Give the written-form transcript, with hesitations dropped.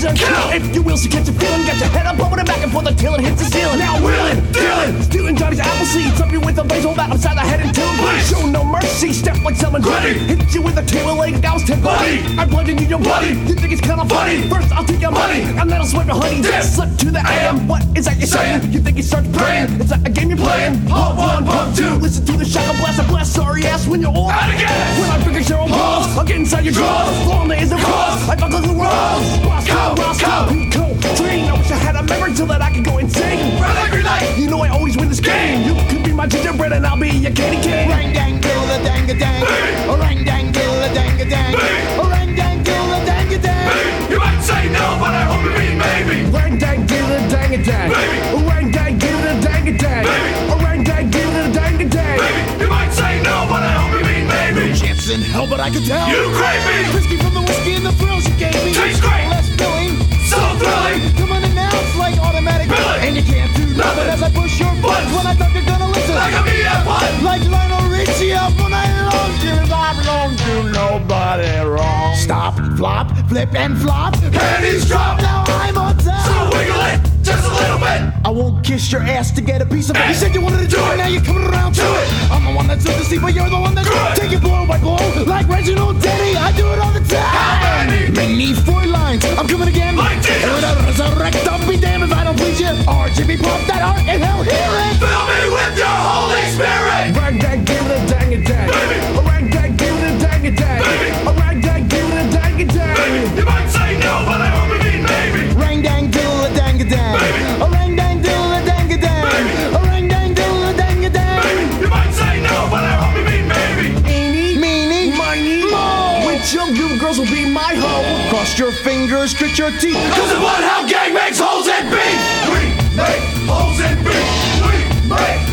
and kill. If you will, so catch a feeling. Got your head up over the back and forth until it hits the ceiling. Now wheeling, dealing, stealing Johnny's apple seeds. Up you with a blaze, hold out upside the head until it bleeds. Show no mercy, step like someone ready. Hit you with a tail leg, I was 10 buddy. I'm bludgeoning your buddy. You think it's kinda funny? First I'll take your money, and then I'll swipe your honey. Slip to the AM. What is that you're saying? You think he starts praying? It's not a game you're playing. Pump 1, pump 2. Listen to the shotgun blast. I blast sorry ass when you're old. Out again. When I figure your own balls, I'll get inside your drawers. Long days of cross. I fuck like the rolls. Roscoe, Pico, Train. I wish I had a memory so that I could go insane. Run every night. You know I always win this game. You could be my gingerbread and I'll be your candy cane. Rang dang dill a dang a dang. Rang dang dill a dang a dang. Rang dang dill a dang a dang. You might say no, but I hope you mean maybe. Rang dang diddle a dang a dang. Rang dang diddle a dang a dang. Rang dang diddle a dang a dang. You might say no, but I hope you mean maybe. No chance in hell, but I can tell. You craving. Whiskey from the whiskey and the thrills you gave me. Tastes great. Less filling. So thrilling. Come on and now it's like automatic. Billy. And you can't do nothing as I push your buttons when I thought you're gonna listen. Like a BF1. Like Lionel Richie up when I long to. I belong to nobody wrong. Stop, flop, flip and flop. Panties drop. Now I'm on top. So wiggle it just a little bit. I won't kiss your ass to get a piece of it. You said you wanted to do it, now you're coming around to it. I'm the one that's in the seat, but you're the one that's take it blow by blow. Like Reginald Denny, I do it all the time. How many? Many 4 lines, I'm coming again. Like Jesus. And when I resurrect, I'll be damned if I don't please you. RGB pump that heart and hell hear it. Fill me with your Holy Spirit. Rang dang diddle a dang a dang. Rang dang diddle a dang a dang. Rang dang diddle a dang a dang. You might say no, but I hope you mean maybe. Rang dang diddle a dang a dang. A rang dang diddle a dang a dang. A rang dang diddle a dang a dang. You might say no, but I hope you mean maybe. Eeny, Meanie, miny, mo. which young good girls will be my hoe? Cross your fingers, grit your teeth. Cause of what how gang makes holes in beef. We make holes in beef. We make